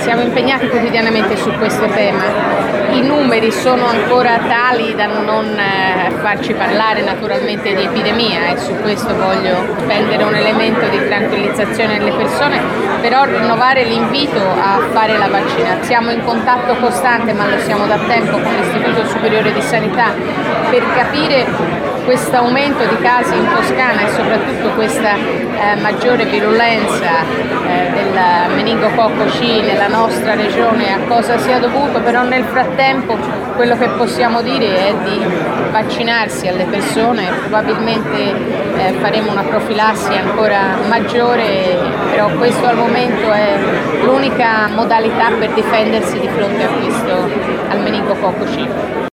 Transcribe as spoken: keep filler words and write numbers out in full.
siamo impegnati quotidianamente su questo tema. I numeri sono ancora tali da non eh, farci parlare naturalmente di epidemia e su questo voglio spendere un elemento di tranquillizzazione alle persone, però rinnovare l'invito a fare la vaccinazione. Siamo in contatto costante, ma lo siamo da tempo, con l'Istituto Superiore di Sanità per capire questo aumento di casi in Toscana e soprattutto questa eh, maggiore virulenza eh, del meningococco C nella nostra regione a cosa sia dovuto, però nel frattempo quello che possiamo dire è di vaccinarsi alle persone, probabilmente eh, faremo una profilassi ancora maggiore, però questo al momento è l'unica modalità per difendersi di fronte a questo, al meningococco C.